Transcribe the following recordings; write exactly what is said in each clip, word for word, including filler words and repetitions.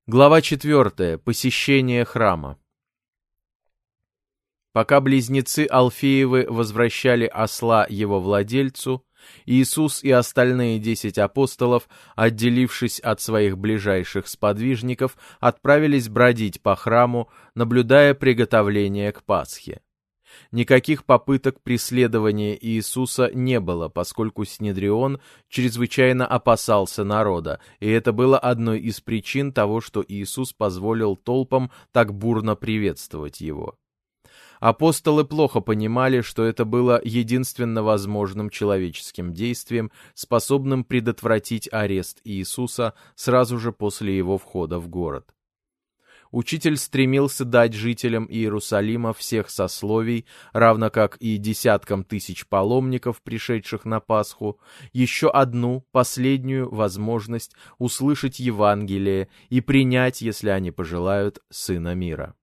Глава четвертая. Посещение храма. Пока близнецы Алфеевы возвращали осла его владельцу, Иисус и остальные десять апостолов, отделившись от своих ближайших сподвижников, отправились бродить по храму, наблюдая приготовление к Пасхе. Никаких попыток преследования Иисуса не было, поскольку Синедрион чрезвычайно опасался народа, и это было одной из причин того, что Иисус позволил толпам так бурно приветствовать его. Апостолы плохо понимали, что это было единственно возможным человеческим действием, способным предотвратить арест Иисуса сразу же после его входа в город. Учитель стремился дать жителям Иерусалима всех сословий, равно как и десяткам тысяч паломников, пришедших на Пасху, еще одну, последнюю возможность услышать Евангелие и принять, если они пожелают, Сына мира.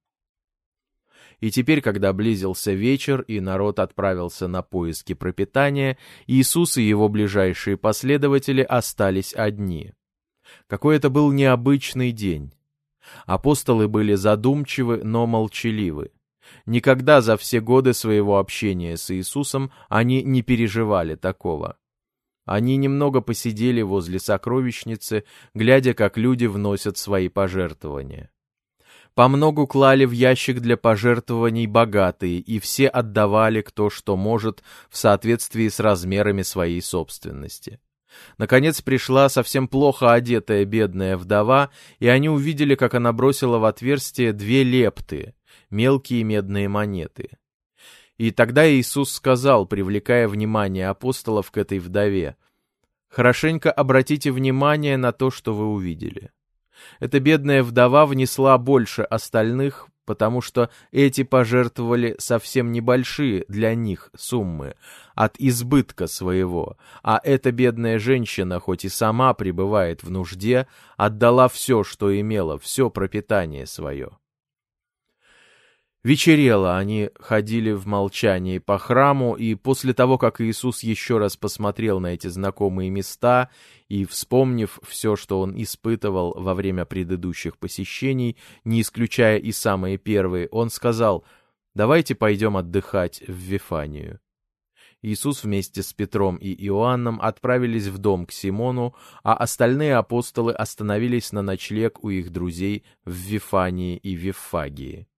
И теперь, когда близился вечер и народ отправился на поиски пропитания, Иисус и его ближайшие последователи остались одни. Какой это был необычный день! Апостолы были задумчивы, но молчаливы. Никогда за все годы своего общения с Иисусом они не переживали такого. Они немного посидели возле сокровищницы, глядя, как люди вносят свои пожертвования. Помногу клали в ящик для пожертвований богатые, и все отдавали кто что может в соответствии с размерами своей собственности. Наконец пришла совсем плохо одетая бедная вдова, и они увидели, как она бросила в отверстие две лепты, мелкие медные монеты. И тогда Иисус сказал, привлекая внимание апостолов к этой вдове: «Хорошенько обратите внимание на то, что вы увидели». Эта бедная вдова внесла больше остальных, потому что эти пожертвовали совсем небольшие для них суммы от избытка своего, а эта бедная женщина, хоть и сама пребывает в нужде, отдала все, что имела, все пропитание свое. Вечерело, они ходили в молчании по храму, и после того, как Иисус еще раз посмотрел на эти знакомые места и, вспомнив все, что он испытывал во время предыдущих посещений, не исключая и самые первые, он сказал: «Давайте пойдем отдыхать в Вифанию». Иисус вместе с Петром и Иоанном отправились в дом к Симону, а остальные апостолы остановились на ночлег у их друзей в Вифании и Виффагии.